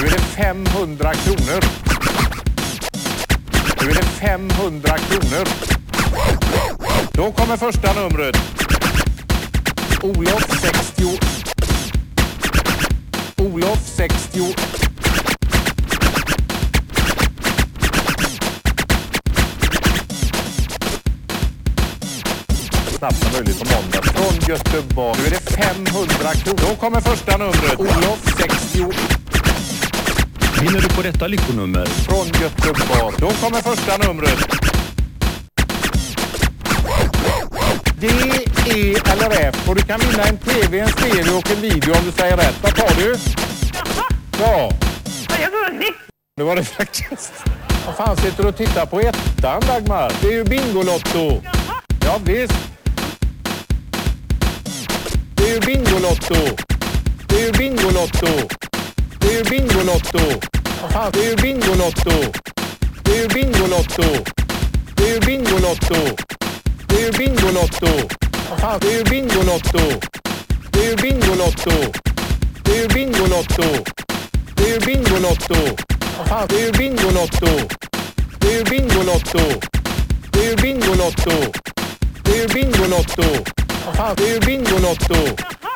Nu är det 500 kronor. Nu är det 500 kronor. Då kommer första numret. Olof 60. Olof 60. Snabbt som möjligt på måndag. Från Göteborg. Nu är det 500 kronor. Då kommer första numret. Olof 60. Vinner du på detta lyckonummer? Från Göteborg. Då kommer första numret. Det är LRF och du kan vinna en tv, en stereo och en video om du säger rätt. Vad tar du? Ja. Nu var det faktiskt. Vad fan sitter du och tittar på ettan, Dagmar? Det är ju Bingolotto. Ja visst. Det är ju Bingolotto. Det är ju Bingolotto. Det är ju Bingolotto. Vad fan, det är ju Bingolotto. Det är ju Bingolotto. Det är ju Bingolotto. Det är ju Bingolotto. Vad fan, det är ju Bingolotto. Det är ju Bingolotto. Det är ju Bingolotto. Det är ju Bingolotto. Vad fan, det är ju Bingolotto. Det är ju Bingolotto. Det är ju Bingolotto. Det är ju Bingolotto. Vad fan, det är ju Bingolotto.